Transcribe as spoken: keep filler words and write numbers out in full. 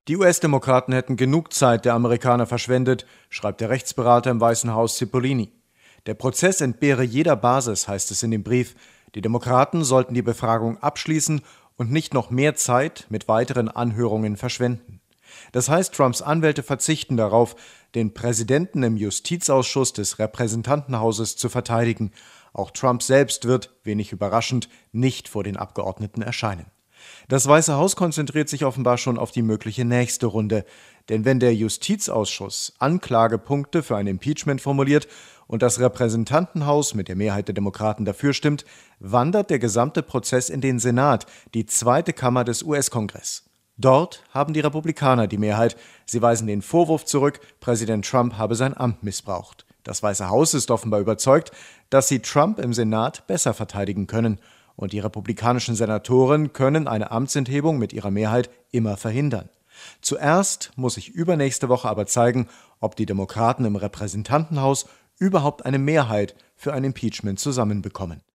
Die U S-Demokraten hätten genug Zeit der Amerikaner verschwendet, schreibt der Rechtsberater im Weißen Haus Cipollini. Der Prozess entbehre jeder Basis, heißt es in dem Brief. Die Demokraten sollten die Befragung abschließen und nicht noch mehr Zeit mit weiteren Anhörungen verschwenden. Das heißt, Trumps Anwälte verzichten darauf, den Präsidenten im Justizausschuss des Repräsentantenhauses zu verteidigen. Auch Trump selbst wird, wenig überraschend, nicht vor den Abgeordneten erscheinen. Das Weiße Haus konzentriert sich offenbar schon auf die mögliche nächste Runde. Denn wenn der Justizausschuss Anklagepunkte für ein Impeachment formuliert und das Repräsentantenhaus mit der Mehrheit der Demokraten dafür stimmt, wandert der gesamte Prozess in den Senat, die zweite Kammer des U S-Kongress. Dort haben die Republikaner die Mehrheit. Sie weisen den Vorwurf zurück, Präsident Trump habe sein Amt missbraucht. Das Weiße Haus ist offenbar überzeugt, dass sie Trump im Senat besser verteidigen können. Und die republikanischen Senatoren können eine Amtsenthebung mit ihrer Mehrheit immer verhindern. Zuerst muss sich übernächste Woche aber zeigen, ob die Demokraten im Repräsentantenhaus überhaupt eine Mehrheit für ein Impeachment zusammenbekommen.